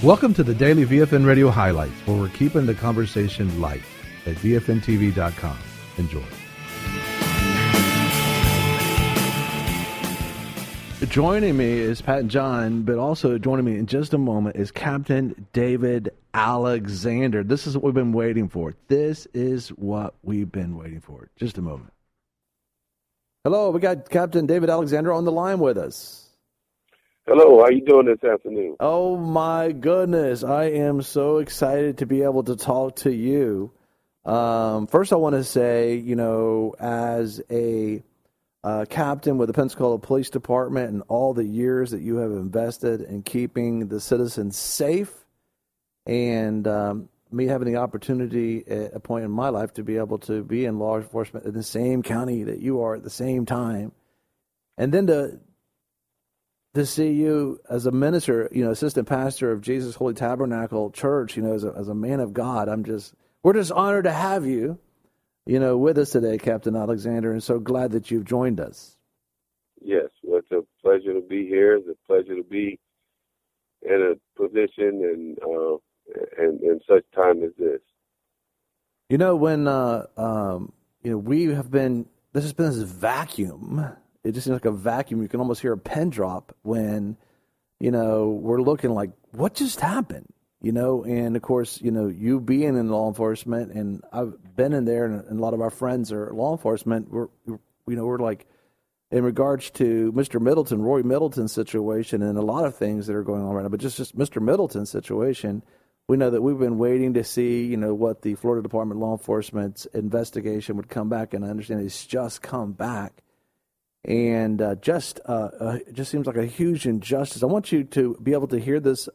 Welcome to the Daily VFN Radio Highlights, where we're keeping the conversation light at VFNTV.com. Enjoy. Joining me is Pat and John, but also joining me in just a moment is Captain David Alexander. This is what we've been waiting for. Just a moment. Hello, we got Captain David Alexander on the line with us. Hello, how you doing this afternoon? Oh my goodness, I am so excited to be able to talk to you. First I want to say, as a captain with the Pensacola Police Department and all the years that you have invested in keeping the citizens safe, and me having the opportunity at a point in my life to be able to be in law enforcement in the same county that you are at the same time, and then to see you as a minister, assistant pastor of Jesus Holy Tabernacle Church, as a man of God, we're just honored to have you, with us today, Captain Alexander, and so glad that you've joined us. Yes, well, it's a pleasure to be here. It's a pleasure to be in a position and such time as this. When we have been, this has been this vacuum. It just seems like a vacuum. You can almost hear a pin drop when, we're looking like, what just happened? And of course, you being in law enforcement, and I've been in there, and a lot of our friends are law enforcement. We're like, in regards to Mr. Middleton, Roy Middleton's situation, and a lot of things that are going on right now, but just Mr. Middleton's situation, we know that we've been waiting to see, what the Florida Department of Law Enforcement's investigation would come back, and I understand it's just come back. And it just seems like a huge injustice. I want you to be able to hear this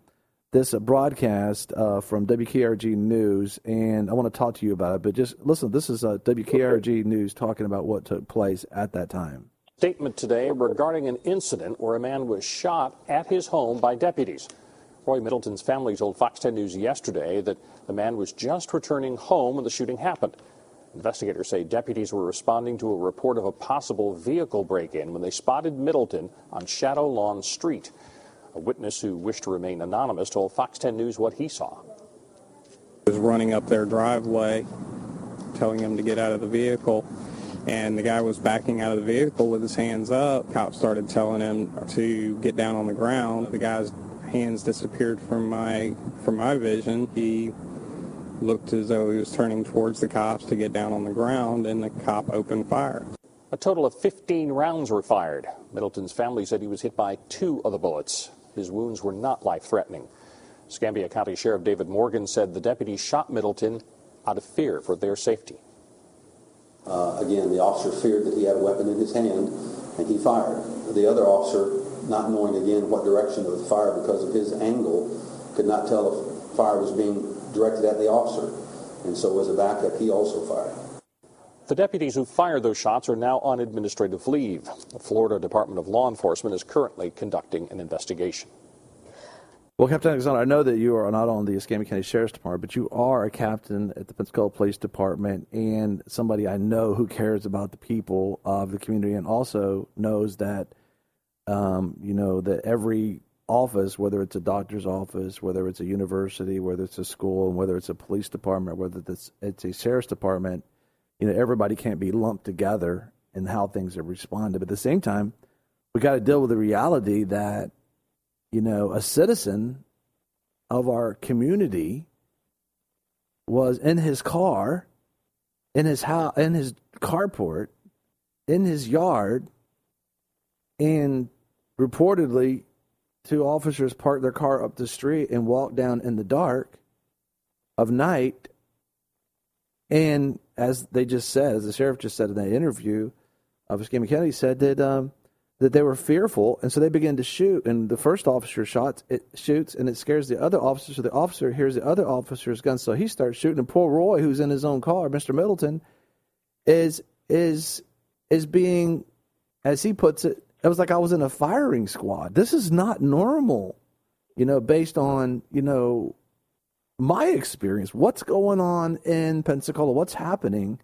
broadcast from WKRG News, and I want to talk to you about it. But just listen, this is WKRG News talking about what took place at that time. Statement today regarding an incident where a man was shot at his home by deputies. Roy Middleton's family told Fox 10 News yesterday that the man was just returning home when the shooting happened. Investigators say deputies were responding to a report of a possible vehicle break-in when they spotted Middleton on Shadow Lawn Street. A witness who wished to remain anonymous told Fox 10 News what he saw. He was running up their driveway, telling him to get out of the vehicle, and the guy was backing out of the vehicle with his hands up. Cops started telling him to get down on the ground. The guy's hands disappeared from my vision. He looked as though he was turning towards the cops to get down on the ground, and the cop opened fire. A total of 15 rounds were fired. Middleton's family said he was hit by 2 of the bullets. His wounds were not life-threatening. Escambia County Sheriff David Morgan said the deputies shot Middleton out of fear for their safety. Again, the officer feared that he had a weapon in his hand, and he fired. The other officer, not knowing again what direction of the fire because of his angle, could not tell if fire was being directed at the officer, and so as a backup, he also fired. The deputies who fired those shots are now on administrative leave. The Florida Department of Law Enforcement is currently conducting an investigation. Well, Captain Alexander, I know that you are not on the Escambia County Sheriff's Department, but you are a captain at the Pensacola Police Department and somebody I know who cares about the people of the community, and also knows that, that every office, whether it's a doctor's office, whether it's a university, whether it's a school, and whether it's a police department, whether it's a sheriff's department, everybody can't be lumped together in how things are responded. But at the same time, we got to deal with the reality that, a citizen of our community was in his car, in his house, in his carport, in his yard, and reportedly 2 officers parked their car up the street and walked down in the dark of night. And as they just said, as the sheriff just said in that interview of Escambia County, said that they were fearful, and so they began to shoot. And the first officer shoots, and it scares the other officer. So the officer hears the other officer's gun, so he starts shooting. And poor Roy, who's in his own car, Mr. Middleton, is being, as he puts it, it was like I was in a firing squad. This is not normal, based on, my experience. What's going on in Pensacola? What's happening?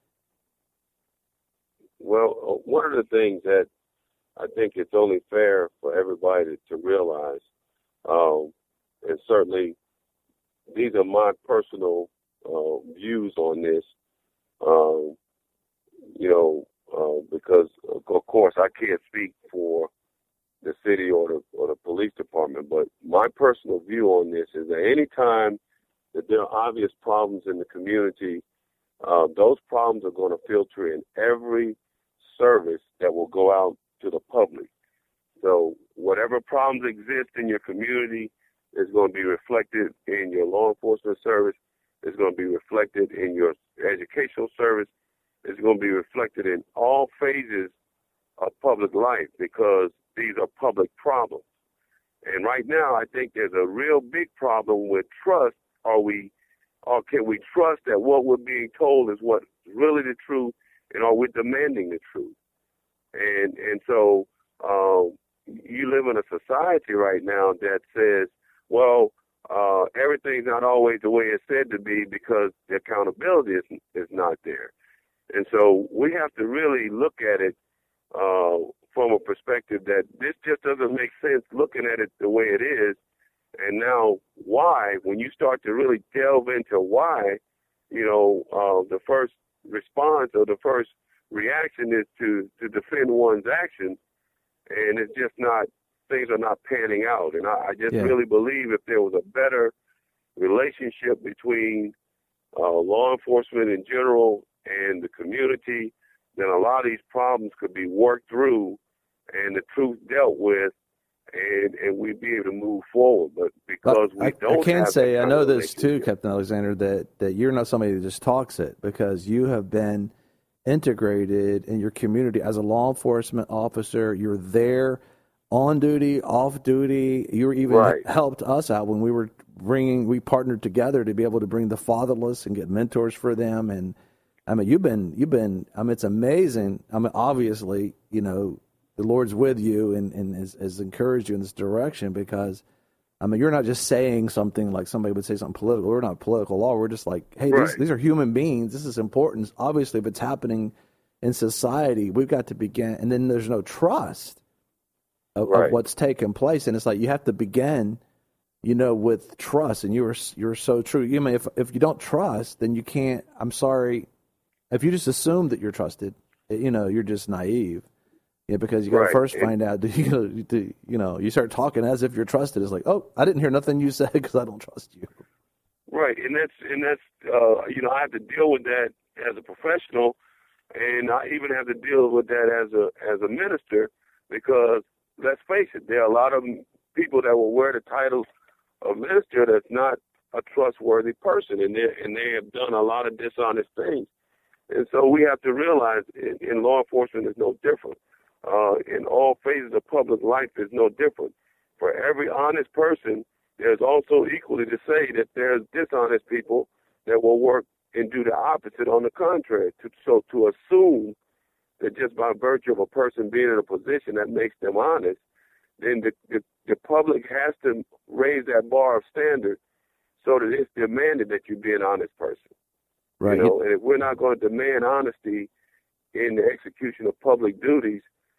Well, one of the things that I think it's only fair for everybody to realize and certainly these are my personal views on this. Because of course I can't speak for the city or the police department, but my personal view on this is that any time that there are obvious problems in the community, those problems are going to filter in every service that will go out to the public. So whatever problems exist in your community is going to be reflected in your law enforcement service. It's going to be reflected in your educational service. It's going to be reflected in all phases of public life because these are public problems. And right now, I think there's a real big problem with trust. Can we trust that what we're being told is what's really the truth, and are we demanding the truth? And so you live in a society right now that says, well, everything's not always the way it's said to be because the accountability is not there. And so we have to really look at it from a perspective that this just doesn't make sense looking at it the way it is. And now why, when you start to really delve into why, the first response or the first reaction is to defend one's actions, and it's just not, things are not panning out. And I just really believe if there was a better relationship between law enforcement in general and the community, then a lot of these problems could be worked through and the truth dealt with, and we'd be able to move forward. But because I can say, I know this too, Captain Alexander, that you're not somebody that just talks it, because you have been integrated in your community as a law enforcement officer. You're there on duty, off duty. You even helped us out when we partnered together to be able to bring the fatherless and get mentors for them. And I mean, you've been, it's amazing. Obviously, the Lord's with you and has encouraged you in this direction, because, you're not just saying something like somebody would say something political. We're not political law. We're just like, hey, these are human beings. This is important. Obviously, if it's happening in society, we've got to begin. And then there's no trust of what's taking place. And it's like you have to begin, with trust. And you're so true. If you don't trust, then you can't. I'm sorry. If you just assume that you're trusted, you're just naive. Yeah, because you got to first find out. You start talking as if you're trusted. It's like, oh, I didn't hear nothing you said because I don't trust you. Right, and that's I have to deal with that as a professional, and I even have to deal with that as a minister, because let's face it, there are a lot of people that will wear the title of minister that's not a trustworthy person, and they have done a lot of dishonest things, and so we have to realize in law enforcement is no different. In all phases of public life is no different. For every honest person, there's also equally to say that there's dishonest people that will work and do the opposite on the contrary. So to assume that just by virtue of a person being in a position that makes them honest, then the public has to raise that bar of standard so that it's demanded that you be an honest person. Right. And if we're not going to demand honesty in the execution of public duties,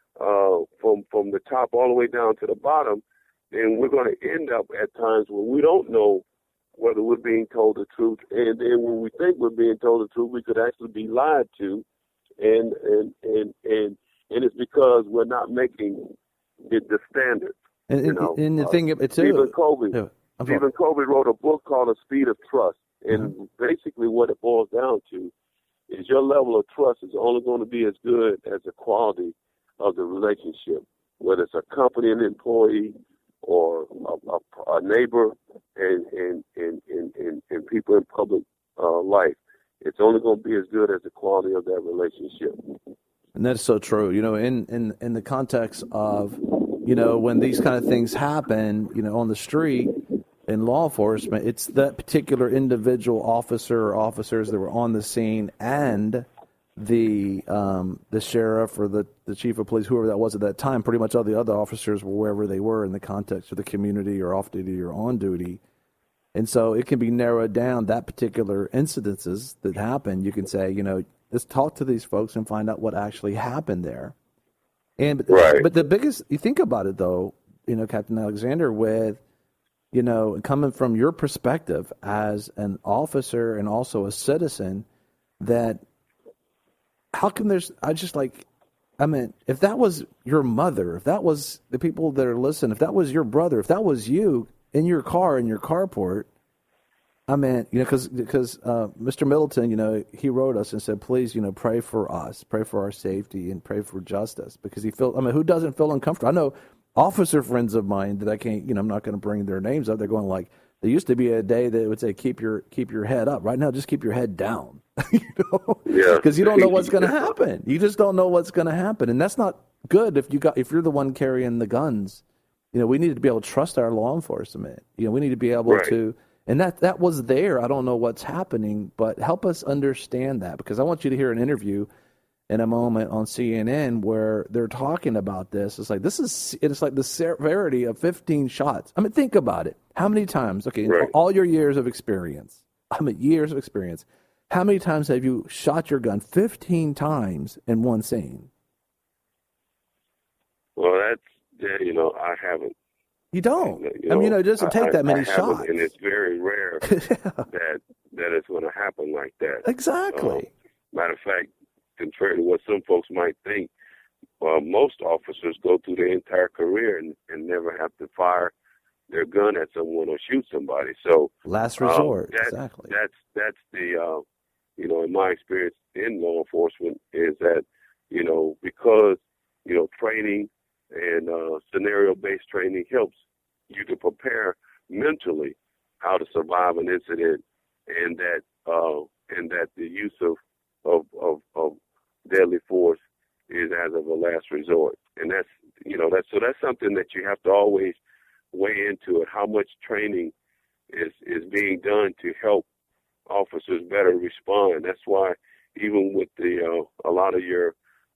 from the top all the way down to the bottom, then we're going to end up at times where we don't know whether we're being told the truth, and then when we think we're being told the truth, we could actually be lied to, and it's because we're not making it the standard. And the thing too, Stephen Covey wrote a book called The Speed of Trust, and basically what it boils down to is your level of trust is only going to be as good as the quality of the relationship, whether it's a company and employee or a neighbor and people in public life. It's only going to be as good as the quality of that relationship. And that's so true. In the context of, when these kind of things happen, on the street in law enforcement, it's that particular individual officer or officers that were on the scene and the sheriff or the chief of police, whoever that was at that time. Pretty much all the other officers were wherever they were in the context of the community or off duty or on duty. And so it can be narrowed down, that particular incidences that happen. You can say, let's talk to these folks and find out what actually happened there. But the biggest, you think about it though, Captain Alexander, with coming from your perspective as an officer and also a citizen, that how come if that was your mother, if that was the people that are listening, if that was your brother, if that was you in your car, in your carport, because Mr. Middleton, he wrote us and said, please, pray for us, pray for our safety, and pray for justice, because who doesn't feel uncomfortable? I know officer friends of mine that I can't, I'm not going to bring their names up. They're going like, there used to be a day that would say, keep your head up. Right now, just keep your head down, because you don't know what's going to happen. You just don't know what's going to happen. And that's not good if you're the one carrying the guns. We need to be able to trust our law enforcement. We need to be able to, and that was there. I don't know what's happening, but help us understand that, because I want you to hear an interview in a moment on CNN where they're talking about this. It's like the severity of 15 shots. Think about it. How many times, in all your years of experience, how many times have you shot your gun? 15 times in one scene. Well, I haven't. You don't. It doesn't take that many shots. And it's very rare that it's going to happen like that. Exactly. Matter of fact, contrary to what some folks might think, most officers go through their entire career and never have to fire their gun at someone or shoot somebody. So last resort. Exactly. That's the in my experience in law enforcement is that because training and scenario-based training helps you to prepare mentally how to survive an incident, and that the use of deadly force is as of a last resort. And that's something that you have to always weigh into it, how much training is being done to help officers better respond. That's why even with a lot of your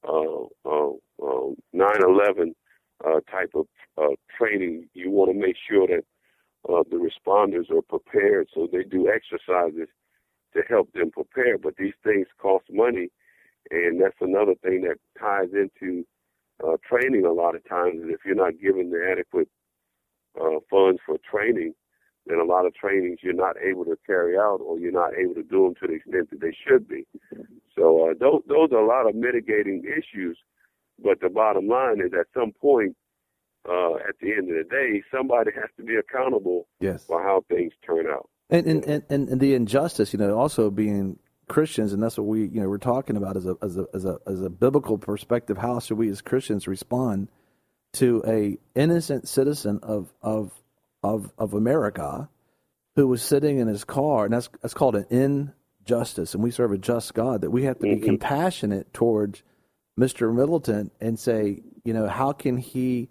9/11 type of training, you want to make sure that the responders are prepared, so they do exercises to help them prepare. But these things cost money, and that's another thing that ties into training a lot of times. Is if you're not given the adequate funds for training, then a lot of trainings you're not able to carry out, or you're not able to do them to the extent that they should be. So those are a lot of mitigating issues. But the bottom line is, at some point, at the end of the day, somebody has to be accountable for how things turn out. And the injustice, also being Christians, and that's what we're talking about as a biblical perspective. How should we as Christians respond to a innocent citizen of America who was sitting in his car, and that's called an injustice, and we serve a just God, that we have to be compassionate towards Mr. Middleton and say, how can he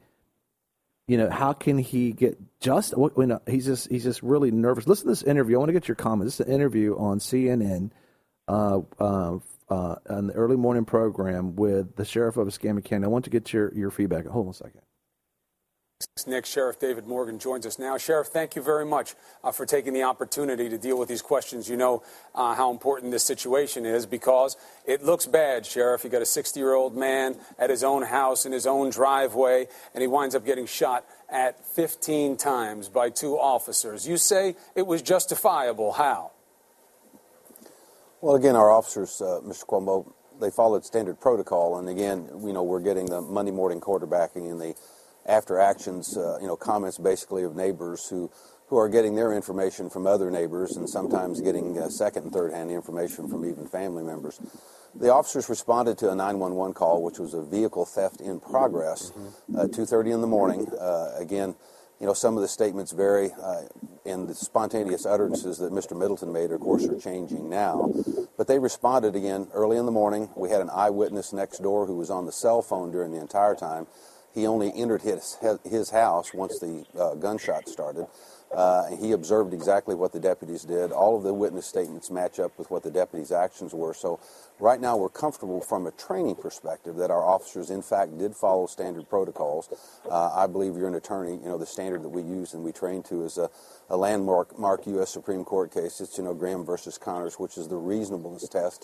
get just? He's just really nervous. Listen to this interview. I want to get your comments. This is an interview on CNN on the early morning program with the sheriff of Escambia County. I want to get your feedback. Hold on a second. Nick, Sheriff David Morgan joins us now. Sheriff, thank you very much for taking the opportunity to deal with these questions. You know how important this situation is, because it looks bad, Sheriff. You got a 60-year-old man at his own house in his own driveway, and he winds up getting shot at 15 times by 2 officers. You say it was justifiable. How? Well, again, our officers, Mr. Cuomo, they followed standard protocol, and again, we're getting the Monday morning quarterbacking and the after actions, comments basically of neighbors who are getting their information from other neighbors, and sometimes getting second and third hand information from even family members. The officers responded to a 911 call, which was a vehicle theft in progress, 2:30 in the morning. Again, some of the statements vary, and the spontaneous utterances that Mr. Middleton made, of course, are changing now. But they responded again early in the morning. We had an eyewitness next door who was on the cell phone during the entire time. He only entered his house once the gunshot started. He observed exactly what the deputies did. All of the witness statements match up with what the deputies' actions were. So right now we're comfortable from a training perspective that our officers, in fact, did follow standard protocols. I believe you're an attorney. The standard that we use and we train to is a landmark U.S. Supreme Court case. It's, Graham versus Connors, which is the reasonableness test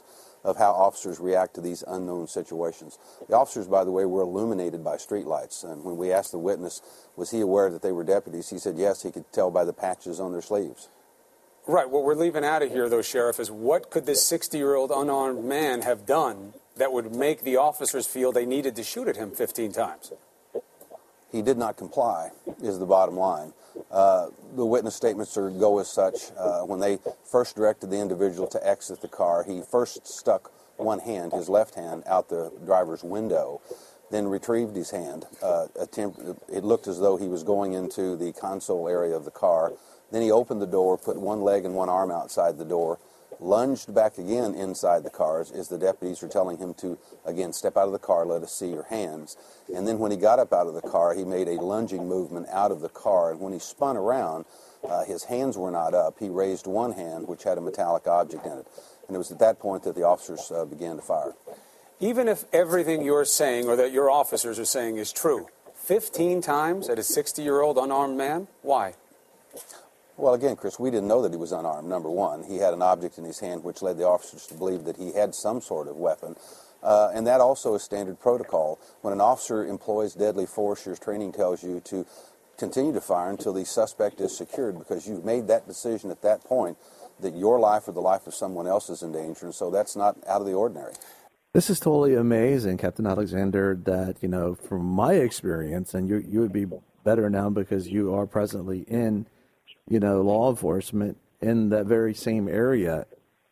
of how officers react to these unknown situations. The officers, by the way, were illuminated by streetlights. And when we asked the witness, was he aware that they were deputies, he said yes, he could tell by the patches on their sleeves. Right. What we're leaving out of here, though, Sheriff, is what could this 60-year-old unarmed man have done that would make the officers feel they needed to shoot at him 15 times? He did not comply, is the bottom line. The witness statements go as such. When they first directed the individual to exit the car, he first stuck one hand, his left hand, out the driver's window, then retrieved his hand. It looked as though he was going into the console area of the car. Then he opened the door, put one leg and one arm outside the door, lunged back again inside the cars as the deputies were telling him to, again, step out of the car, let us see your hands. And then when he got up out of the car, he made a lunging movement out of the car. And when he spun around, his hands were not up. He raised one hand, which had a metallic object in it. And it was at that point that the officers began to fire. Even if everything you're saying or that your officers are saying is true, 15 times at a 60-year-old unarmed man? Why? Well, again, Chris, we didn't know that he was unarmed, number one. He had an object in his hand which led the officers to believe that he had some sort of weapon. And that also is standard protocol. When an officer employs deadly force, your training tells you to continue to fire until the suspect is secured, because you've made that decision at that point that your life or the life of someone else is in danger, and so that's not out of the ordinary. This is totally amazing, Captain Alexander, that, you know, from my experience, and you would be better now because you are presently in, you know, law enforcement in that very same area.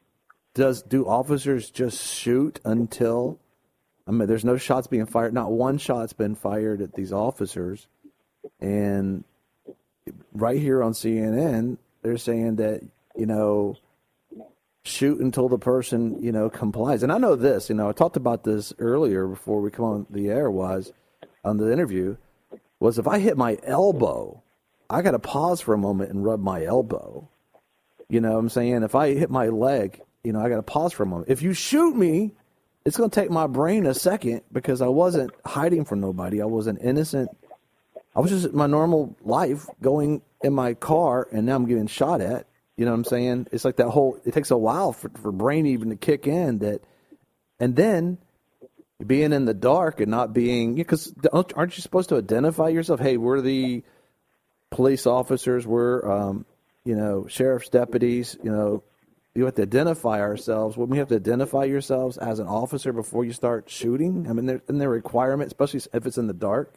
Do officers just shoot until, I mean, there's no shots being fired, not one shot's been fired at these officers, and right here on CNN, they're saying that, you know, shoot until the person, you know, complies. And I know this, you know, I talked about this earlier before we come on the air, was on the interview, was if I hit my elbow, I got to pause for a moment and rub my elbow. You know what I'm saying? If I hit my leg, you know, I got to pause for a moment. If you shoot me, it's going to take my brain a second, because I wasn't hiding from nobody. I was an innocent. I was just my normal life going in my car, and now I'm getting shot at. You know what I'm saying? It's like that whole, it takes a while for brain even to kick in that. And then being in the dark and not being, because aren't you supposed to identify yourself? Hey, we're the police officers, we're, you know, sheriff's deputies, you know, you have to identify ourselves. Wouldn't we have to identify yourselves as an officer before you start shooting? I mean, isn't there a requirement, especially if it's in the dark?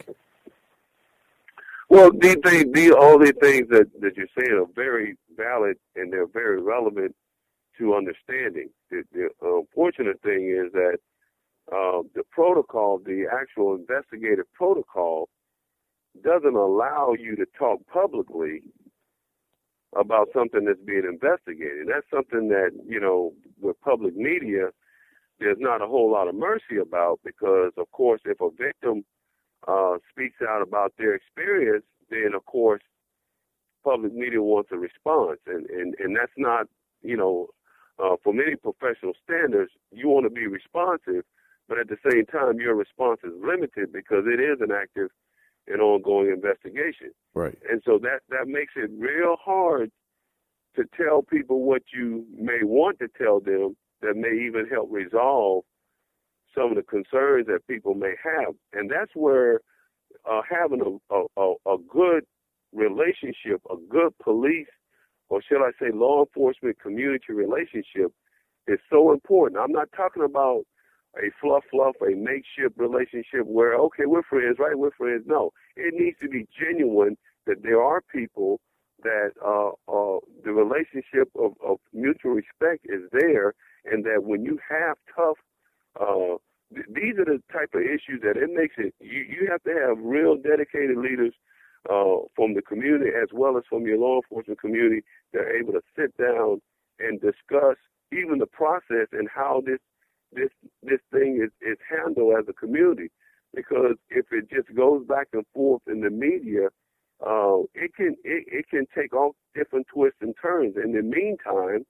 Well, all these things that you're saying are very valid, and they're very relevant to understanding. The unfortunate thing is that the protocol, the actual investigative protocol, doesn't allow you to talk publicly about something that's being investigated. That's something that, you know, with public media, there's not a whole lot of mercy about, because, of course, if a victim speaks out about their experience, then, of course, public media wants a response. And that's not, you know, from any professional standards, you want to be responsive, but at the same time, your response is limited because it is an active and ongoing investigation. Right. And so that makes it real hard to tell people what you may want to tell them that may even help resolve some of the concerns that people may have. And that's where having a good relationship, a good police, or shall I say law enforcement community relationship, is so important. I'm not talking about a fluff, a makeshift relationship where, okay, we're friends, right? We're friends. No, it needs to be genuine, that there are people that the relationship of mutual respect is there, and that when you have tough, these are the type of issues that it makes it, you have to have real dedicated leaders from the community as well as from your law enforcement community that are able to sit down and discuss even the process and how this thing is handled as a community. Because if it just goes back and forth in the media, it can take all different twists and turns. In the meantime,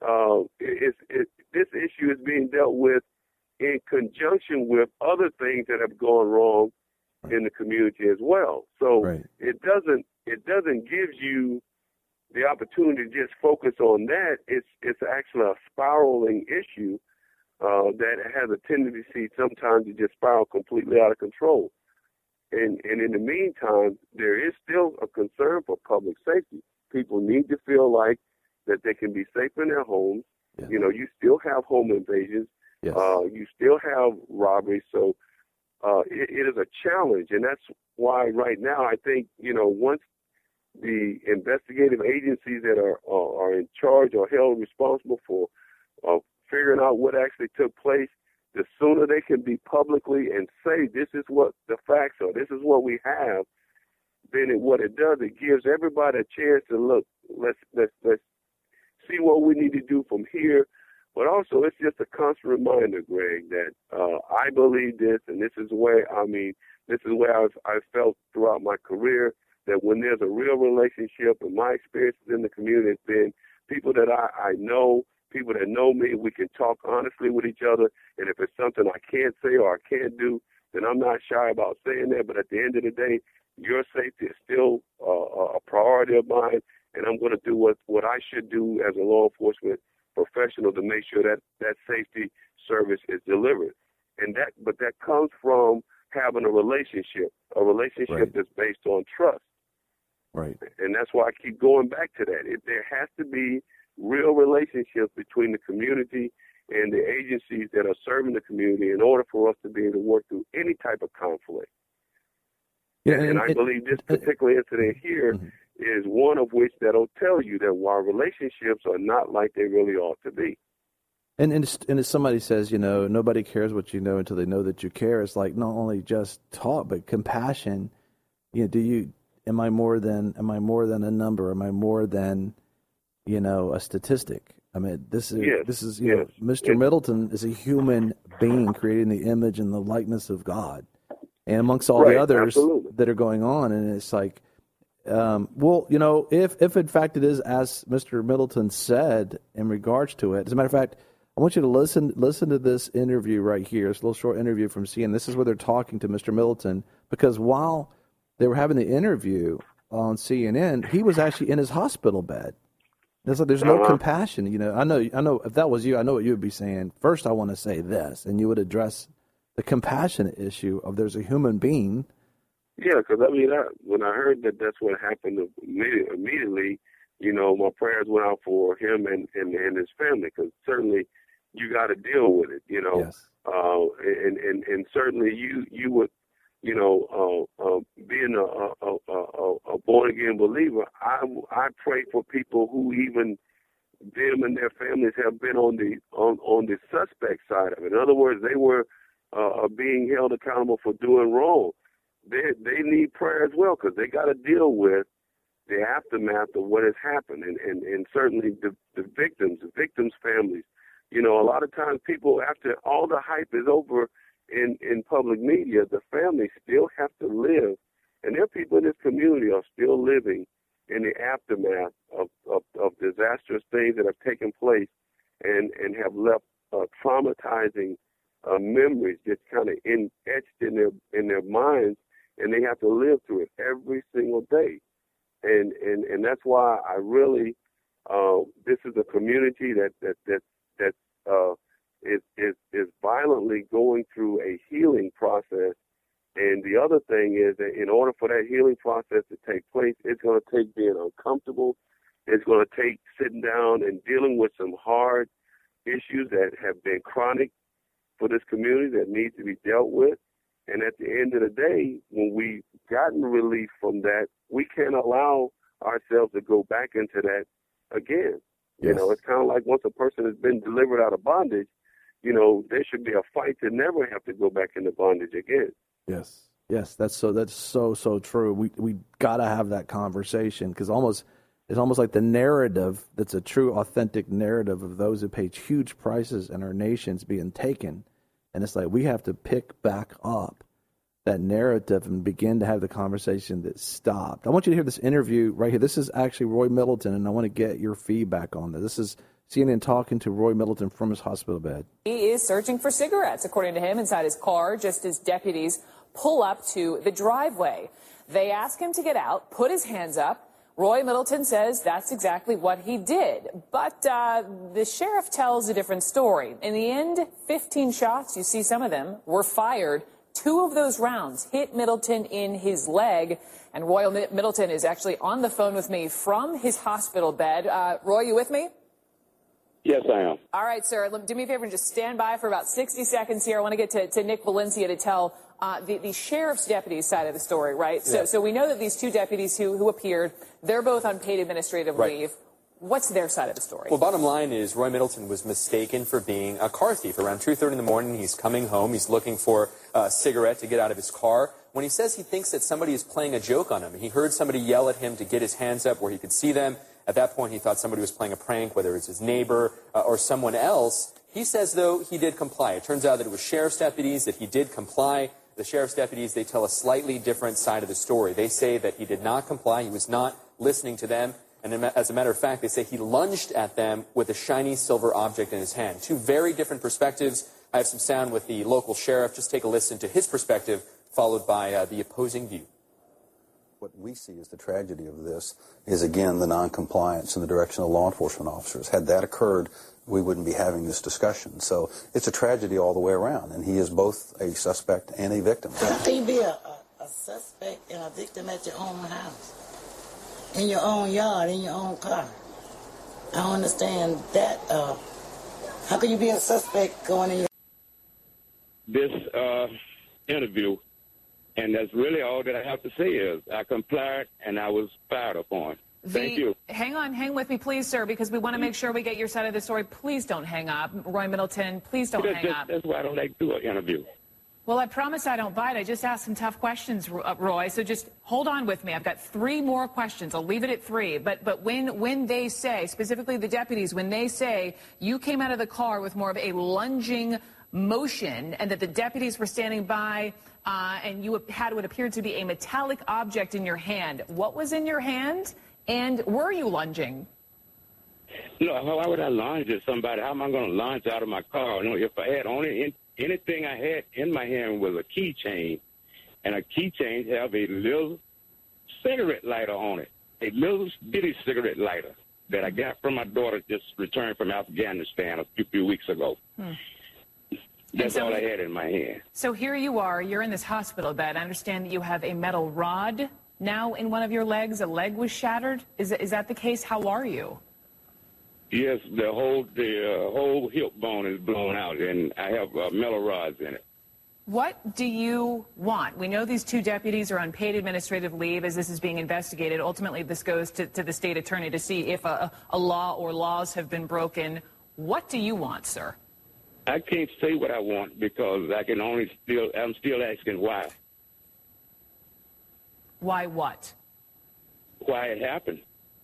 this issue is being dealt with in conjunction with other things that have gone wrong in the community as well. So right. it doesn't give you the opportunity to just focus on that. It's actually a spiraling issue that has a tendency sometimes to just spiral completely out of control. And in the meantime, there is still a concern for public safety. People need to feel like that they can be safe in their homes. Yeah. You know, you still have home invasions. Yes. You still have robberies. So it is a challenge. And that's why right now I think, you know, once the investigative agencies that are in charge or held responsible for figuring out what actually took place, the sooner they can be publicly and say this is what the facts are, this is what we have, then what it does, it gives everybody a chance to look. Let's see what we need to do from here. But also, it's just a constant reminder, Greg, that I believe this, and this is the way I've felt throughout my career, that when there's a real relationship, and my experiences in the community has been people that I know, people that know me, we can talk honestly with each other, and if it's something I can't say or I can't do, then I'm not shy about saying that. But at the end of the day, your safety is still a priority of mine, and I'm going to do what I should do as a law enforcement professional to make sure that safety service is delivered. But that comes from having a relationship right. That's based on trust. Right. And that's why I keep going back to that. There has to be real relationships between the community and the agencies that are serving the community in order for us to be able to work through any type of conflict. Yeah, and I believe this particular incident here mm-hmm. is one of which that'll tell you that while relationships are not like they really ought to be. And as somebody says, you know, nobody cares what you know until they know that you care. It's like not only just talk, but compassion. You know, am I more than a number? Am I more than, you know, a statistic? I mean, this is you know, Mr. Middleton is a human being created in the image and the likeness of God, and amongst all the others absolutely. That are going on, and it's like, well, you know, if in fact it is as Mr. Middleton said in regards to it. As a matter of fact, I want you to listen to this interview right here. It's a little short interview from CNN. This is where they're talking to Mr. Middleton, because while they were having the interview on CNN, he was actually in his hospital bed. It's like there's no compassion. You know, I know if that was you, I know what you would be saying. First, I want to say this, and you would address the compassion issue of there's a human being. Yeah, because I mean, when I heard that that's what happened immediately, you know, my prayers went out for him and his family, because certainly you got to deal with it, you know. Yes. And certainly you would, you know, being a born again believer, I pray for people who even them and their families have been on the suspect side of it. In other words, they were being held accountable for doing wrong. They need prayer as well, because they got to deal with the aftermath of what has happened, and certainly the victims' families. You know, a lot of times people, after all the hype is over in public media, the families still have to live, and there are people in this community are still living in the aftermath of disastrous things that have taken place and have left traumatizing memories that's kind of etched in their minds, and they have to live through it every single day. And that's why I really this is a community that is violently going through a healing process. And the other thing is that in order for that healing process to take place, it's going to take being uncomfortable. It's going to take sitting down and dealing with some hard issues that have been chronic for this community that need to be dealt with. And at the end of the day, when we've gotten relief from that, we can't allow ourselves to go back into that again. Yes. You know, it's kind of like once a person has been delivered out of bondage, you know, there should be a fight to never have to go back into bondage again. Yes, that's so true. We got to have that conversation, because it's almost like the narrative that's a true, authentic narrative of those who paid huge prices in our nations being taken. And it's like we have to pick back up that narrative and begin to have the conversation that stopped. I want you to hear this interview right here. This is actually Roy Middleton, and I want to get your feedback on this. This is CNN talking to Roy Middleton from his hospital bed. He is searching for cigarettes, according to him, inside his car, just as deputies pull up to the driveway. They ask him to get out, put his hands up. Roy Middleton says that's exactly what he did. But the sheriff tells a different story. In the end, 15 shots, you see some of them, were fired. 2 of those rounds hit Middleton in his leg. And Roy Middleton is actually on the phone with me from his hospital bed. Roy, you with me? Yes, I am. All right, sir. Do me a favor and just stand by for about 60 seconds here. I want to get to Nick Valencia to tell the sheriff's deputies side of the story, right? Yeah. So we know that these 2 deputies who appeared, they're both on paid administrative leave. What's their side of the story? Well, bottom line is Roy Middleton was mistaken for being a car thief. Around 2:30 in the morning, he's coming home. He's looking for a cigarette to get out of his car. When he says he thinks that somebody is playing a joke on him, he heard somebody yell at him to get his hands up where he could see them. At that point, he thought somebody was playing a prank, whether it's his neighbor or someone else. He says, though, he did comply. It turns out that it was sheriff's deputies, that he did comply. The sheriff's deputies, they tell a slightly different side of the story. They say that he did not comply. He was not listening to them. And as a matter of fact, they say he lunged at them with a shiny silver object in his hand. 2 very different perspectives. I have some sound with the local sheriff. Just take a listen to his perspective, followed by the opposing view. What we see as the tragedy of this is, again, the noncompliance in the direction of law enforcement officers. Had that occurred, we wouldn't be having this discussion. So it's a tragedy all the way around, and he is both a suspect and a victim. How can you be a suspect and a victim at your own house, in your own yard, in your own car? I don't understand that. How can you be a suspect going in your... This interview, and that's really all that I have to say is I complied and I was fired upon. Thank you. Hang with me, please, sir, because we want to make sure we get your side of the story. Please don't hang up. Roy Middleton, please don't hang up. That's why I don't like to do an interview. Well, I promise I don't bite. I just asked some tough questions, Roy, so just hold on with me. I've got 3 more questions. I'll leave it at 3. But when they say, specifically the deputies, when they say you came out of the car with more of a lunging motion and that the deputies were standing by and you had what appeared to be a metallic object in your hand, what was in your hand? And were you lunging? No, why would I lunge at somebody? How am I going to lunge out of my car? You know, if I had anything I had in my hand was a keychain, and a keychain have a little cigarette lighter on it, a little bitty cigarette lighter that I got from my daughter just returned from Afghanistan a few weeks ago. That's all I had in my hand. So here you are. You're in this hospital bed. I understand that you have a metal rod now in one of your legs. A leg was shattered. Is that the case? How are you? Yes, the whole hip bone is blown out, and I have metal rods in it. What do you want? We know these 2 deputies are on paid administrative leave as this is being investigated. Ultimately, this goes to the state attorney to see if a law or laws have been broken. What do you want, sir? I can't say what I want because I'm still asking why. Why what? Why it happened.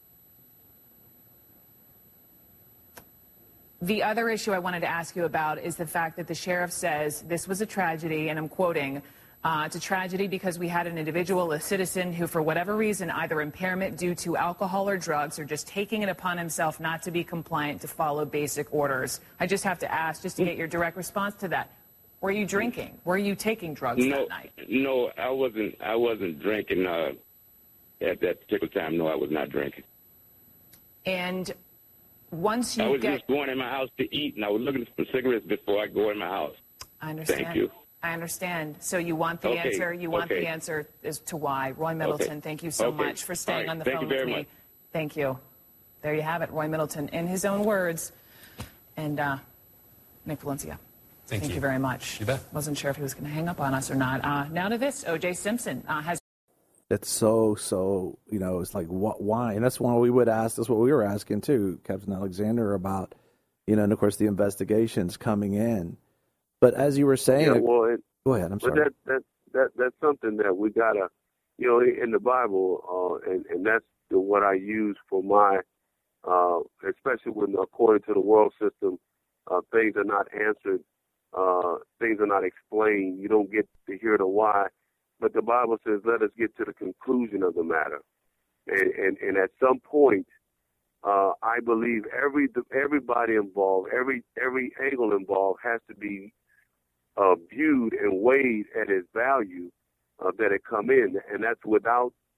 The other issue I wanted to ask you about is the fact that the sheriff says this was a tragedy, and I'm quoting, it's a tragedy because we had an individual, a citizen, who for whatever reason, either impairment due to alcohol or drugs, or just taking it upon himself not to be compliant to follow basic orders. I just have to ask, just to get your direct response to that. Were you drinking? Were you taking drugs that night? No, I wasn't drinking at that particular time. No, I was not drinking. And once you I was just going in my house to eat, and I was looking for cigarettes before I go in my house. I understand. Thank you. I understand. So you want the answer. You want the answer as to why. Roy Middleton, thank you so much for staying on the phone with me. Thank you. There you have it, Roy Middleton, in his own words. And Nick Valencia, thank you very much. You bet. Wasn't sure if he was going to hang up on us or not. Now to this, O.J. Simpson has... It's so, it's like, why? And that's why we would ask, that's what we were asking too, Captain Alexander, about, and of course the investigations coming in. But as you were saying, go ahead. I'm sorry. That's something that we gotta, in the Bible, and that's what I use for my, especially when according to the world system, things are not answered, things are not explained. You don't get to hear the why, but the Bible says, "Let us get to the conclusion of the matter," and at some point, I believe everybody involved, every angle involved has to be viewed and weighed at its value that it come in, and that's without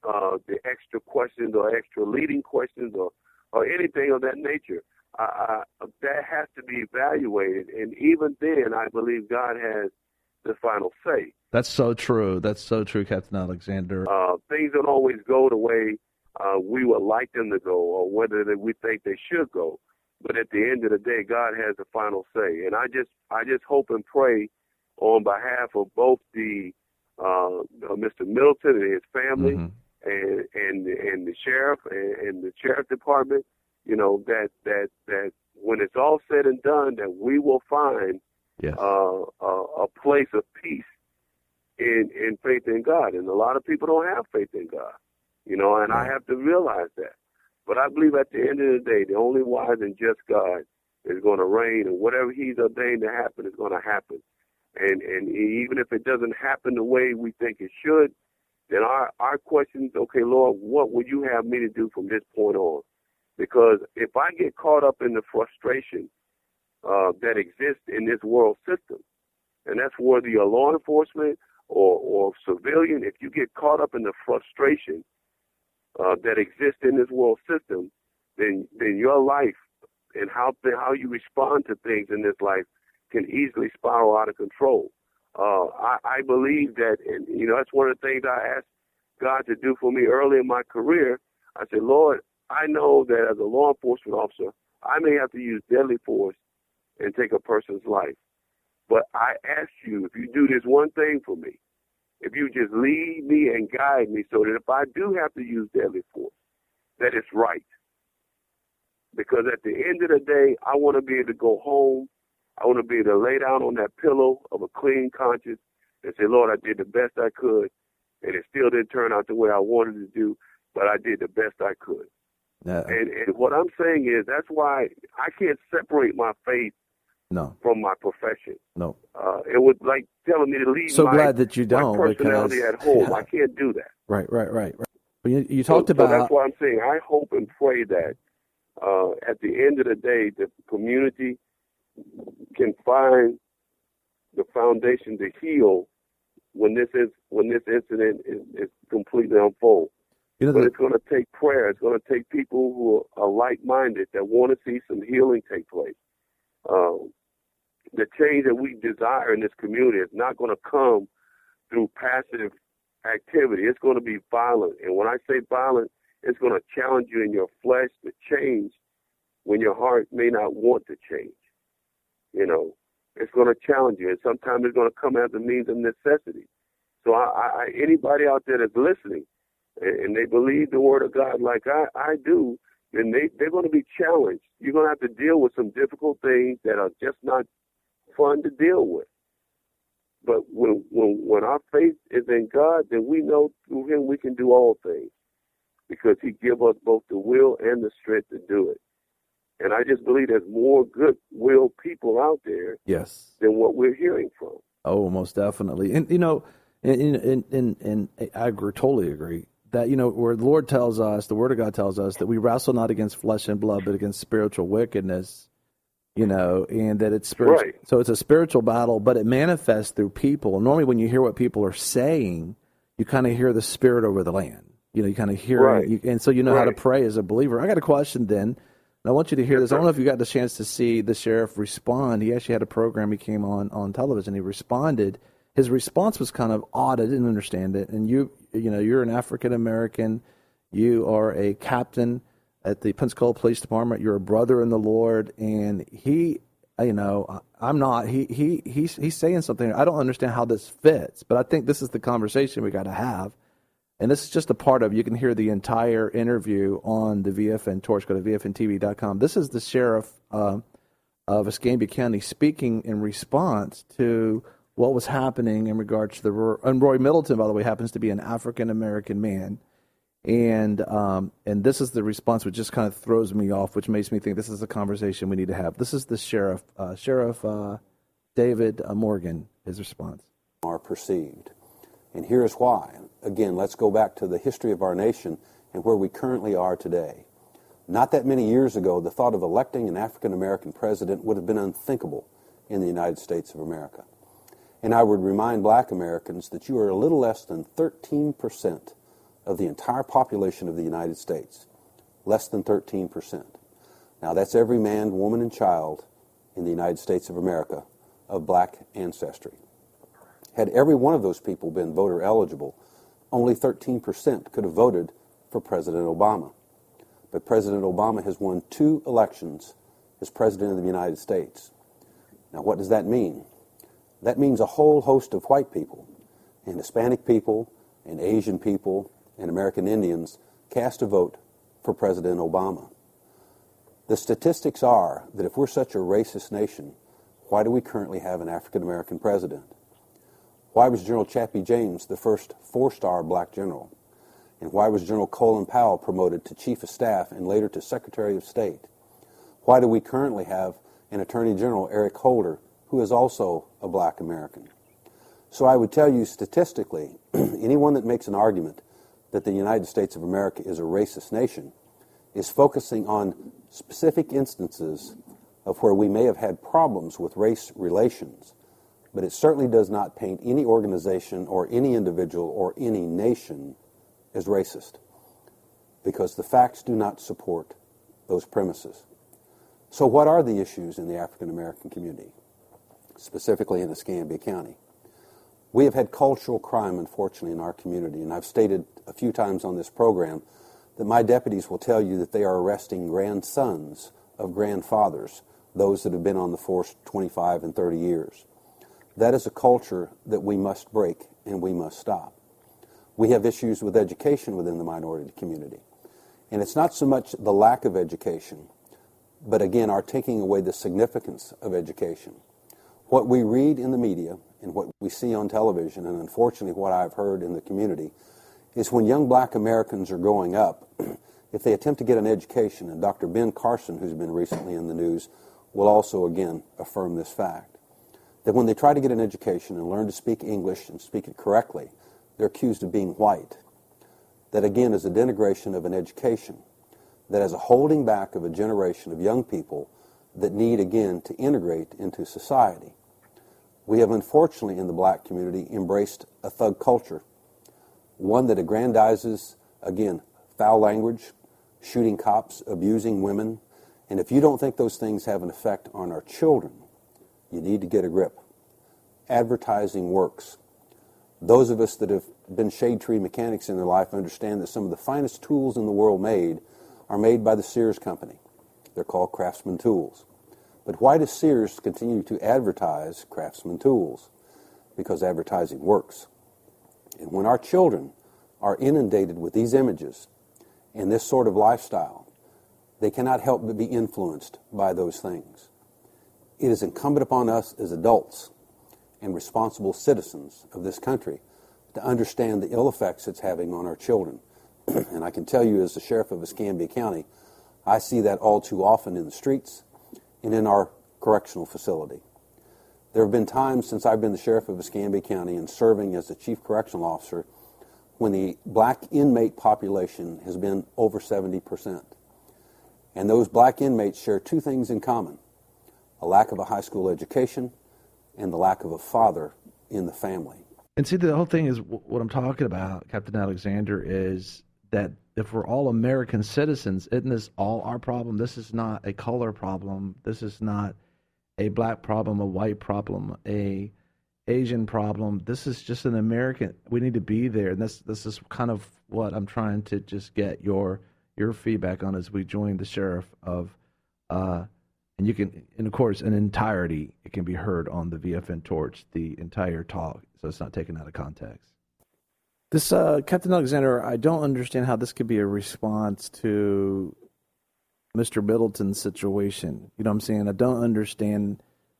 the extra questions or extra leading questions or anything of that nature. That has to be evaluated, and even then, I believe God has the final say. That's so true. That's so true, Captain Alexander. Things don't always go the way we would like them to go, or whether we think they should go. But at the end of the day, God has the final say, and I just hope and pray on behalf of both the Mr. Middleton and his family, and the sheriff and the sheriff department. That when it's all said and done, that we will find a place of peace in faith in God. And a lot of people don't have faith in God, and I have to realize that. But I believe at the end of the day, the only wise and just God is going to reign, and whatever He's ordained to happen is going to happen. And even if it doesn't happen the way we think it should, then our question is, okay, Lord, what would you have me to do from this point on? Because if I get caught up in the frustration that exists in this world system, and that's whether you're law enforcement or civilian, if you get caught up in the frustration that exists in this world system, then your life and how you respond to things in this life can easily spiral out of control. I believe that, and that's one of the things I asked God to do for me early in my career. I said, Lord, I know that as a law enforcement officer, I may have to use deadly force and take a person's life. But I ask you, if you do this one thing for me, if you just lead me and guide me so that if I do have to use deadly force, that it's right. Because at the end of the day, I want to be able to go home. I want to be able to lay down on that pillow of a clean conscience and say, Lord, I did the best I could, and it still didn't turn out the way I wanted to do, but I did the best I could. And what I'm saying is that's why I can't separate my faith from my profession. No. It was like telling me to leave glad that you don't, my personality at home. I can't do that. Right. But you talked about... So that's why I'm saying I hope and pray that at the end of the day, the community can find the foundation to heal when this incident is completely unfold. But it's going to take prayer. It's going to take people who are like-minded that want to see some healing take place. The change that we desire in this community is not going to come through passive activity. It's going to be violent. And when I say violent, it's going to challenge you in your flesh to change when your heart may not want to change. It's going to challenge you. And sometimes it's going to come as a means of necessity. So anybody out there that's listening, and they believe the word of God like I do, then they're going to be challenged. You're going to have to deal with some difficult things that are just not fun to deal with. But when our faith is in God, then we know through Him we can do all things because He gives us both the will and the strength to do it. And I just believe there's more good-willed people out there than what we're hearing from. Oh, most definitely. And, and I totally agree. That, where the Lord tells us, the Word of God tells us that we wrestle not against flesh and blood, but against spiritual wickedness, and that it's spiritual. Right. So it's a spiritual battle, but it manifests through people. Normally when you hear what people are saying, you kind of hear the spirit over the land. You kind of hear it, and so how to pray as a believer. I got a question then, and I want you to hear this. I don't know if you got the chance to see the sheriff respond. He actually had a program. He came on television. He responded. His response was kind of odd. I didn't understand it. And you're an African American. You are a captain at the Pensacola Police Department. You're a brother in the Lord. And he, I'm not. He's saying something. I don't understand how this fits, but I think this is the conversation we got to have. And this is just a part of. You can hear the entire interview on the VFN Torch. Go to VFNTV.com. This is the sheriff of Escambia County speaking in response to what was happening in regards to and Roy Middleton, by the way, happens to be an African-American man. And this is the response, which just kind of throws me off, which makes me think this is a conversation we need to have. This is the Sheriff David Morgan, his response. Are perceived. And here's why. Again, let's go back to the history of our nation and where we currently are today. Not that many years ago, the thought of electing an African-American president would have been unthinkable in the United States of America. And I would remind black Americans that you are a little less than 13% of the entire population of the United States, less than 13%. Now that's every man, woman, and child in the United States of America of black ancestry. Had every one of those people been voter eligible, only 13% could have voted for President Obama. But President Obama has won 2 elections as President of the United States. Now what does that mean? That means a whole host of white people, and Hispanic people, and Asian people, and American Indians cast a vote for President Obama. The statistics are that if we're such a racist nation, why do we currently have an African American president? Why was General Chappie James the first 4-star black general? And why was General Colin Powell promoted to Chief of Staff and later to Secretary of State? Why do we currently have an Attorney General, Eric Holder, who is also a black American? So I would tell you statistically, anyone that makes an argument that the United States of America is a racist nation is focusing on specific instances of where we may have had problems with race relations, but it certainly does not paint any organization or any individual or any nation as racist, because the facts do not support those premises. So what are the issues in the African American community, specifically in Escambia County? We have had cultural crime, unfortunately, in our community, and I've stated a few times on this program that my deputies will tell you that they are arresting grandsons of grandfathers, those that have been on the force 25 and 30 years. That is a culture that we must break and we must stop. We have issues with education within the minority community. And it's not so much the lack of education, but again, our taking away the significance of education. What we read in the media and what we see on television, and unfortunately what I've heard in the community, is when young black Americans are growing up, if they attempt to get an education, and Dr. Ben Carson, who's been recently in the news, will also again affirm this fact, that when they try to get an education and learn to speak English and speak it correctly, they're accused of being white. That again is a denigration of an education, that is a holding back of a generation of young people that need again to integrate into society. We have unfortunately in the black community embraced a thug culture, one that aggrandizes, again, foul language, shooting cops, abusing women, and if you don't think those things have an effect on our children, you need to get a grip. Advertising works. Those of us that have been shade tree mechanics in their life understand that some of the finest tools in the world are made by the Sears Company. They're called Craftsman tools. But why does Sears continue to advertise Craftsman tools? Because advertising works. And when our children are inundated with these images and this sort of lifestyle, they cannot help but be influenced by those things. It is incumbent upon us as adults and responsible citizens of this country to understand the ill effects it's having on our children. And I can tell you as the sheriff of Escambia County, I see that all too often in the streets and in our correctional facility. There have been times since I've been the sheriff of Escambia County and serving as the chief correctional officer when the black inmate population has been over 70%. And those black inmates share 2 things in common: a lack of a high school education and the lack of a father in the family. And see, the whole thing is what I'm talking about, Captain Alexander, is that if we're all American citizens, isn't this all our problem? This is not a color problem. This is not a black problem, a white problem, a Asian problem. This is just an American. We need to be there. And this is kind of what I'm trying to just get your feedback on as we join the sheriff of, and you can, and of course, in entirety, it can be heard on the VFN Torch, the entire talk, so it's not taken out of context. This, Captain Alexander, I don't understand how this could be a response to Mr. Middleton's situation. You know what I'm saying? I don't understand,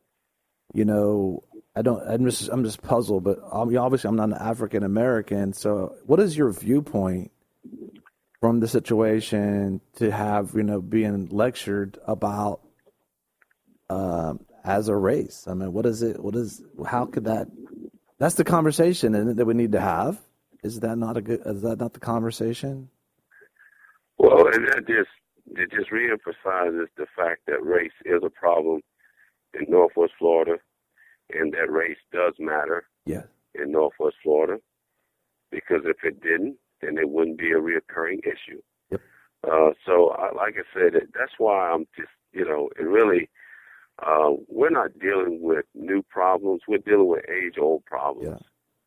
I'm just puzzled, but obviously I'm not an African American, so what is your viewpoint from the situation to have, being lectured about as a race? I mean, how could that's the conversation that we need to have. Is that not the conversation? Well, and it just reemphasizes the fact that race is a problem in Northwest Florida, and that race does matter in Northwest Florida, because if it didn't, then it wouldn't be a reoccurring issue. Yep. Like I said, that's why I'm just, it really, we're not dealing with new problems. We're dealing with age-old problems,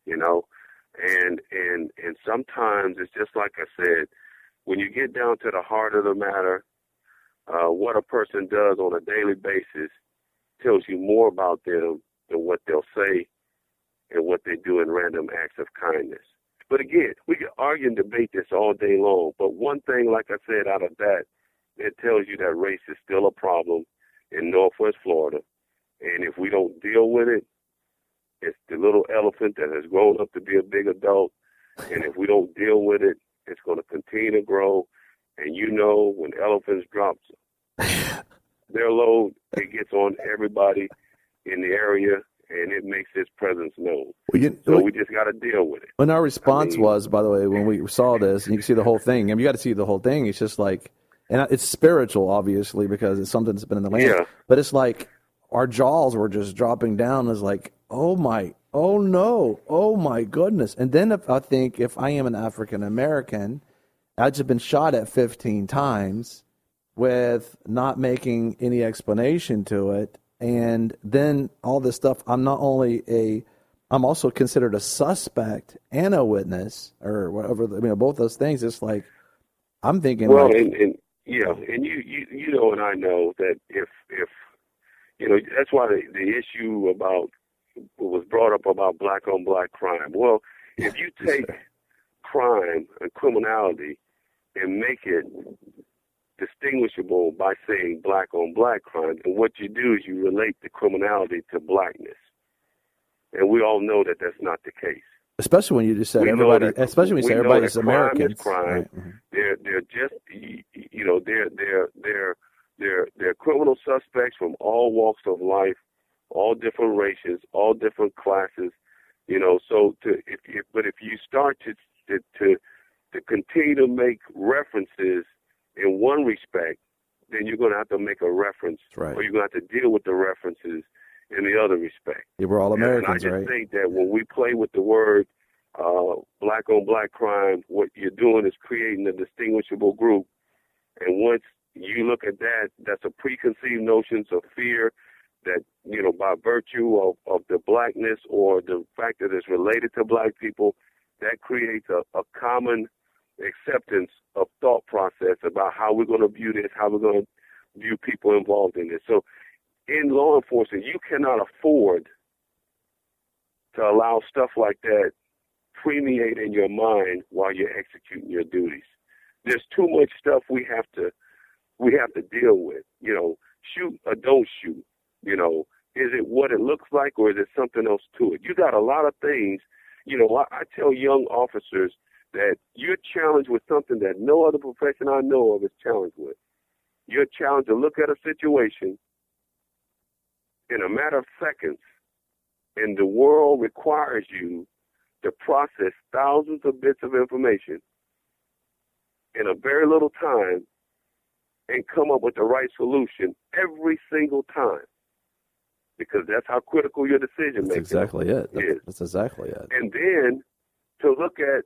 and sometimes it's just like I said, when you get down to the heart of the matter, what a person does on a daily basis tells you more about them than what they'll say and what they do in random acts of kindness. But again, we can argue and debate this all day long. But one thing, like I said, out of that, it tells you that race is still a problem in Northwest Florida. And if we don't deal with it, it's the little elephant that has grown up to be a big adult. And if we don't deal with it, it's going to continue to grow. And when elephants drop their load, it gets on everybody in the area, and it makes its presence known. So we just got to deal with it. When our response was, by the way, when we saw this, and you can see the whole thing, you got to see the whole thing. It's just like, and it's spiritual, obviously, because it's something that's been in the land. Yeah. But it's like our jaws were just dropping down. It's like, oh no, oh my goodness. And then if I am an African American, I've just been shot at 15 times with not making any explanation to it. And then all this stuff, I'm also considered a suspect and a witness or whatever. Both those things. It's like, I'm thinking. Well, and you and I know that if that's why the issue about what was brought up about black on black crime. Well, if you take crime and criminality and make it distinguishable by saying black on black crime, and what you do is you relate the criminality to blackness. And we all know that that's not the case. Especially when you just said everybody, especially when you say everybody's American. Crime. Right. They're just, they're criminal suspects from all walks of life, all different races, all different classes. So if you start to continue to make references in one respect, then you're going to have to make a reference, right, or you're going to have to deal with the references in the other respect. Yeah, we're all Americans, and I just think that when we play with the word black on black crime, what you're doing is creating a distinguishable group. And once you look at that, that's a preconceived notions of fear that, by virtue of the blackness or the fact that it's related to black people, that creates a common acceptance of thought process about how we're going to view this, how we're going to view people involved in this. So in law enforcement, you cannot afford to allow stuff like that permeate in your mind while you're executing your duties. There's too much stuff we have to deal with. Shoot or don't shoot. Is it what it looks like, or is it something else to it? You got a lot of things. I tell young officers that you're challenged with something that no other profession I know of is challenged with. You're challenged to look at a situation in a matter of seconds, and the world requires you to process thousands of bits of information in a very little time and come up with the right solution every single time, because that's how critical your decision making is. That's exactly it. That's exactly it. And then to look at,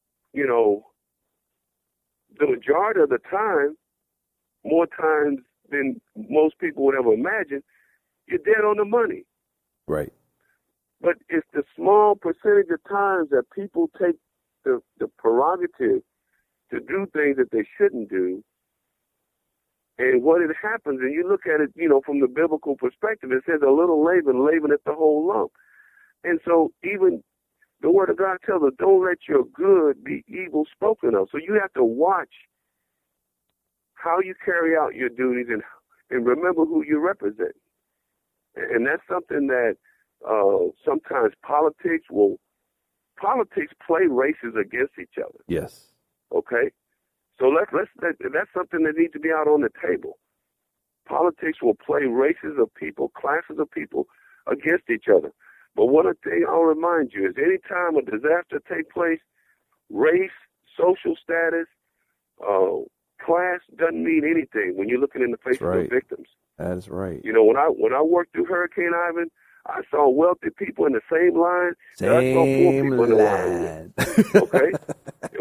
the majority of the time, more times than most people would ever imagine, you're dead on the money. Right. But it's the small percentage of times that people take the prerogative to do things that they shouldn't do. And what it happens, and you look at it, from the biblical perspective, it says a little leaven leaveneth the whole lump. And so even the Word of God tells us, don't let your good be evil spoken of. So you have to watch how you carry out your duties and remember who you represent. And that's something that sometimes politics play races against each other. Yes. Okay? So that's something that needs to be out on the table. Politics will play races of people, classes of people against each other. But one thing I'll remind you is any time a disaster takes place, race, social status, class doesn't mean anything when you're looking in the face of the victims. That is right. When I worked through Hurricane Ivan, I saw wealthy people in the same line. I saw poor people in the line. Okay? And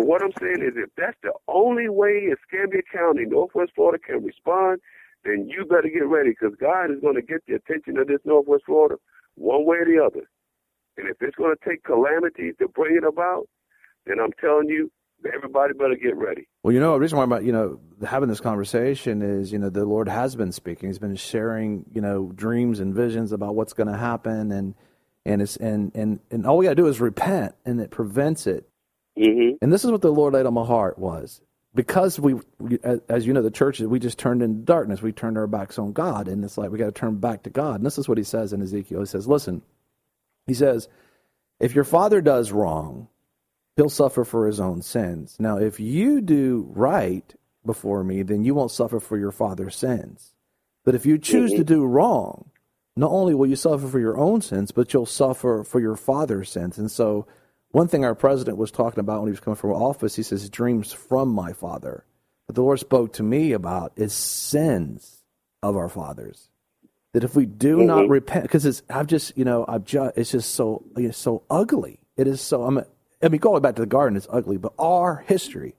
what I'm saying is, if that's the only way Escambia County, Northwest Florida, can respond, then you better get ready, because God is going to get the attention of this Northwest Florida one way or the other. And if it's going to take calamity to bring it about, then I'm telling you, everybody better get ready. Well, the reason why I'm about, having this conversation is, the Lord has been speaking. He's been sharing, dreams and visions about what's going to happen, and all we got to do is repent, and it prevents it. Mm-hmm. And this is what the Lord laid on my heart was, because we as you know, the churches, we just turned into darkness. We turned our backs on God, and it's like we got to turn back to God. And this is what he says in Ezekiel. He says, listen, he says, if your father does wrong, he'll suffer for his own sins. Now, if you do right before me, then you won't suffer for your father's sins. But if you choose to do wrong, not only will you suffer for your own sins, but you'll suffer for your father's sins. And so one thing our president was talking about when he was coming from office, he says, dreams from my father. But the Lord spoke to me about is sins of our fathers. That if we do not repent, because it's just so ugly. It is so, going back to the garden, it's ugly, but our history,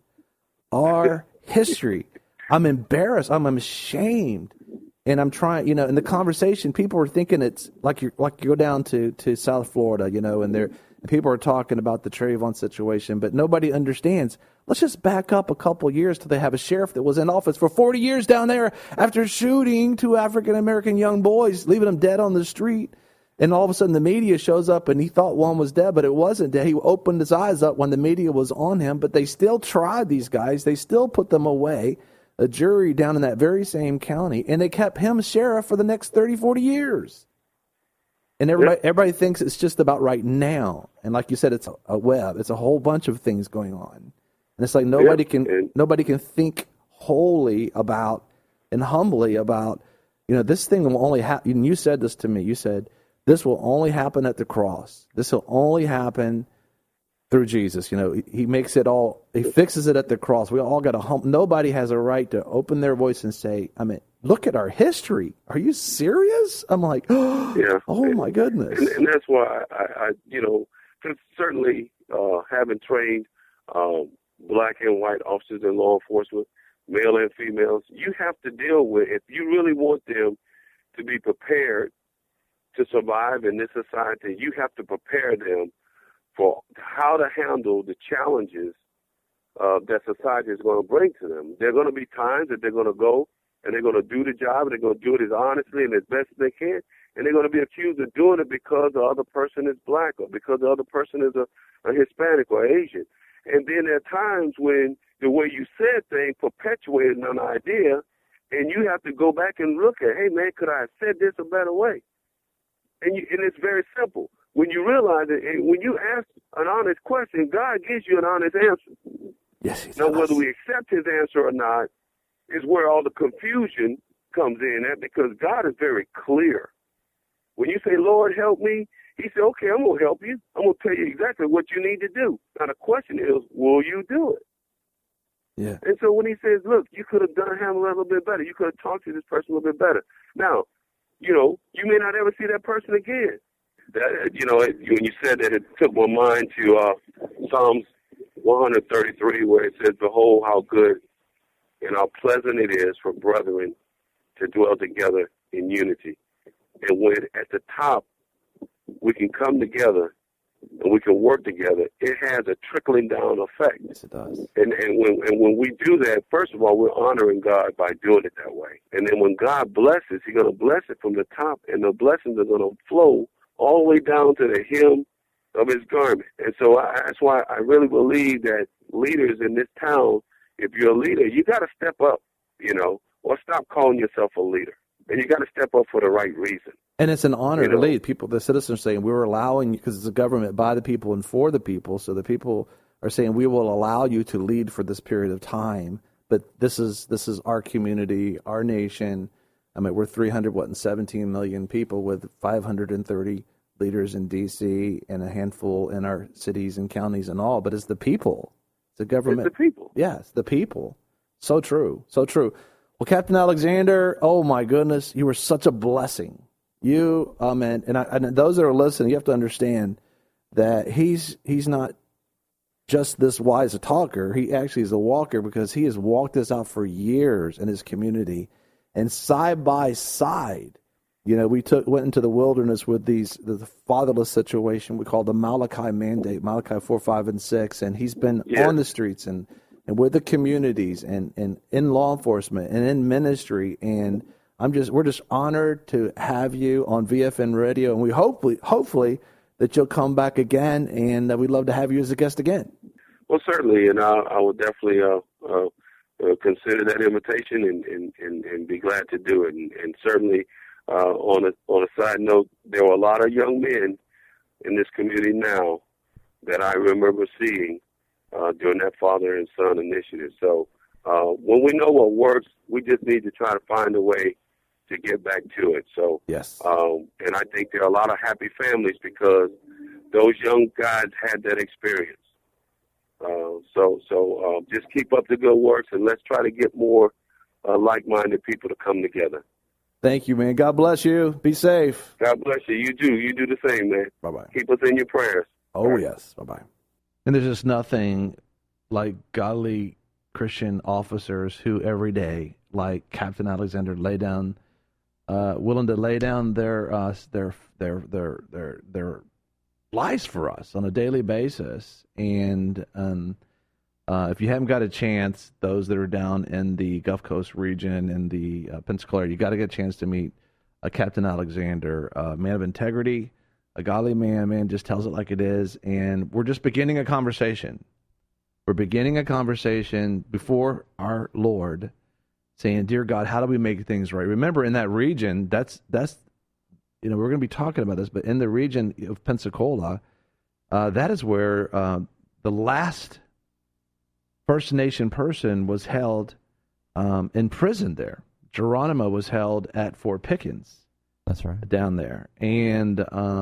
I'm embarrassed, I'm ashamed. And I'm trying, in the conversation, people are thinking it's like you go down to South Florida, and people are talking about the Trayvon situation, but nobody understands. Let's just back up a couple years till they have a sheriff that was in office for 40 years down there after shooting 2 African-American young boys, leaving them dead on the street. And all of a sudden the media shows up and he thought one was dead, but it wasn't dead. He opened his eyes up when the media was on him, but they still tried these guys. They still put them away. A jury down in that very same county, and they kept him sheriff for the next 30, 40 years. And everybody thinks it's just about right now. And like you said, it's a web. It's a whole bunch of things going on. And it's like nobody can think wholly about and humbly about, this thing will only happen. And you said this to me. You said, this will only happen at the cross. This will only happen through Jesus. He makes it all, he fixes it at the cross. We all got to nobody has a right to open their voice and say, look at our history. Are you serious? I'm like, oh my goodness. And that's why I certainly having trained black and white officers in law enforcement, male and females, you have to deal with, if you really want them to be prepared to survive in this society, you have to prepare them for how to handle the challenges that society is going to bring to them. There are going to be times that they're going to go and they're going to do the job, and they're going to do it as honestly and as best as they can, and they're going to be accused of doing it because the other person is black or because the other person is a Hispanic or Asian. And then there are times when the way you said things perpetuated an idea, and you have to go back and look at, hey, man, could I have said this a better way? And it's very simple. When you realize it, and when you ask an honest question, God gives you an honest answer. Yes, he does. Now, whether we accept his answer or not is where all the confusion comes in at, because God is very clear. When you say, Lord, help me, he said, okay, I'm going to help you. I'm going to tell you exactly what you need to do. Now, the question is, will you do it? Yeah. And so when he says, look, you could have handled it a little bit better. You could have talked to this person a little bit better. Now, you may not ever see that person again. When you said that, it took my mind to Psalms 133, where it says, behold, how good and how pleasant it is for brethren to dwell together in unity. And when at the top we can come together and we can work together, it has a trickling down effect. Yes, it does. And when we do that, first of all, we're honoring God by doing it that way. And then when God blesses, he's going to bless it from the top, and the blessings are going to flow all the way down to the hem of his garment. And so that's why I really believe that leaders in this town, if you're a leader, you got to step up, or stop calling yourself a leader. And you got to step up for the right reason. And it's an honor to lead. The citizens are saying, we're allowing you, because it's a government by the people and for the people. So the people are saying, we will allow you to lead for this period of time. But this is our community, our nation. We're 317 million people with 530 leaders in D.C. and a handful in our cities and counties and all. But it's the people. It's the government. It's the people. Yes, the people. So true. So true. Well, Captain Alexander, oh my goodness, you were such a blessing. You, and those that are listening, you have to understand that he's not just this wise a talker. He actually is a walker because he has walked this out for years in his community. And side by side, you know, we went into the wilderness with the fatherless situation we call the Malachi Mandate, Malachi 4, 5, and 6. And he's been on the streets and with the communities and in law enforcement and in ministry. And we're just honored to have you on VFN Radio. And we hopefully that you'll come back again, and we'd love to have you as a guest again. Well, certainly, and I will definitely consider that invitation and be glad to do it. And certainly, on a side note, there were a lot of young men in this community now that I remember seeing during that father and son initiative. So when we know what works, we just need to try to find a way to get back to it. So, yes. And I think there are a lot of happy families because those young guys had that experience. So just keep up the good works, and let's try to get more like-minded people to come together. Thank you, man. God bless you. Be safe. God bless you. You do. You do the same, man. Bye-bye. Keep us in your prayers. Oh, right. Yes. Bye-bye. And there's just nothing like godly Christian officers who every day, like Captain Alexander, willing to lay down their lives for us on a daily basis. And if you haven't got a chance, those that are down in the Gulf Coast region and the Pensacola area, you got to get a chance to meet Captain Alexander, a man of integrity, a godly man just tells it like it is. And we're just beginning a conversation. We're beginning a conversation before our Lord, saying, "Dear God, how do we make things right?" Remember, in that region, that's we're going to be talking about this, but in the region of Pensacola, that is where the last First Nation person was held in prison there. Geronimo was held at Fort Pickens. That's right. Down there. And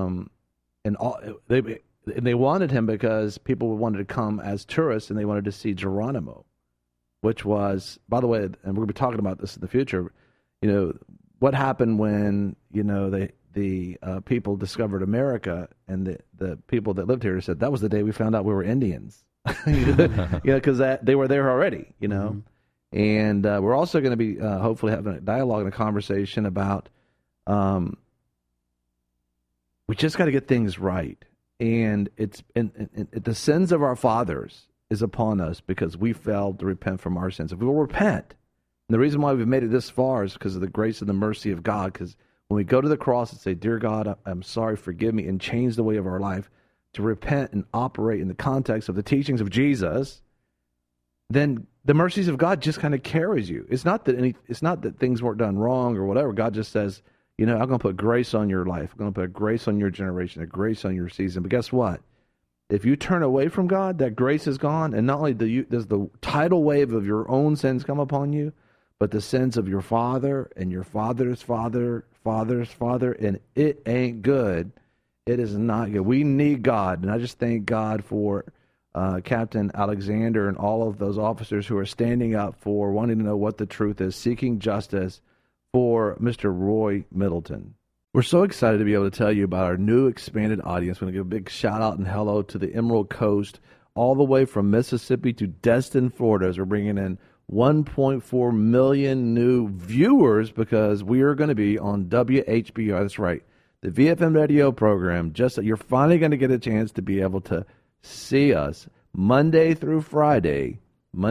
they wanted him because people wanted to come as tourists and they wanted to see Geronimo, which was, by the way, and we're going to be talking about this in the future, what happened when, the people discovered America, and the people that lived here said that was the day we found out we were Indians, because they were there already, Mm-hmm. And we're also going to be hopefully having a dialogue and a conversation about we just got to get things right, and it's the sins of our fathers is upon us because we failed to repent from our sins. If we will repent, and the reason why we've made it this far is because of the grace and the mercy of God. Because when we go to the cross and say, "Dear God, I'm sorry, forgive me," and change the way of our life to repent and operate in the context of the teachings of Jesus, then the mercies of God just kind of carries you. It's not that things weren't done wrong or whatever. God just says, I'm going to put grace on your life. I'm going to put grace on your generation, a grace on your season. But guess what? If you turn away from God, that grace is gone, and not only does the tidal wave of your own sins come upon you, but the sins of your father and your father's father, father's father, and it ain't good. It is not good. We need God, and I just thank God for Captain Alexander and all of those officers who are standing up for wanting to know what the truth is, seeking justice for Mr. Roy Middleton. We're so excited to be able to tell you about our new expanded audience. We're going to give a big shout out and hello to the Emerald Coast, all the way from Mississippi to Destin, Florida, as we're bringing in 1.4 million new viewers because we are going to be on WHBR. That's right, the VFM radio program. You're finally going to get a chance to be able to see us Monday through Friday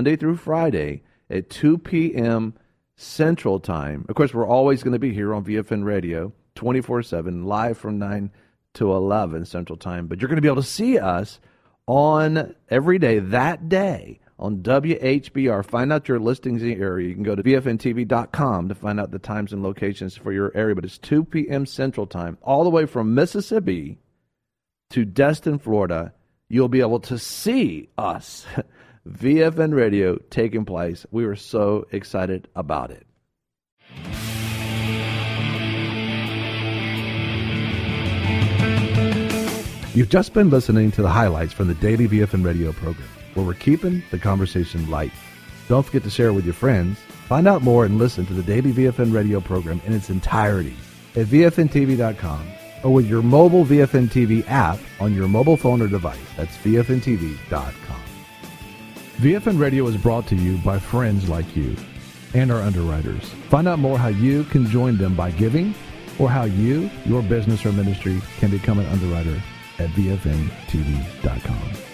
at 2 p.m. Central Time. Of course, we're always going to be here on VFN Radio 24/7, live from 9 to 11 Central Time. But you're going to be able to see us on every day that day on WHBR. Find out your listings in the area. You can go to VFNTV.com to find out the times and locations for your area. But it's 2 p.m. Central Time, all the way from Mississippi to Destin, Florida. You'll be able to see us, VFN Radio, taking place. We are so excited about it. You've just been listening to the highlights from the daily VFN Radio program, where we're keeping the conversation light. Don't forget to share it with your friends. Find out more and listen to the daily VFN Radio program in its entirety at VFNTV.com. or with your mobile VFN TV app on your mobile phone or device. That's VFNTV.com. VFN Radio is brought to you by friends like you and our underwriters. Find out more how you can join them by giving, or how you, your business or ministry, can become an underwriter at VFNTV.com.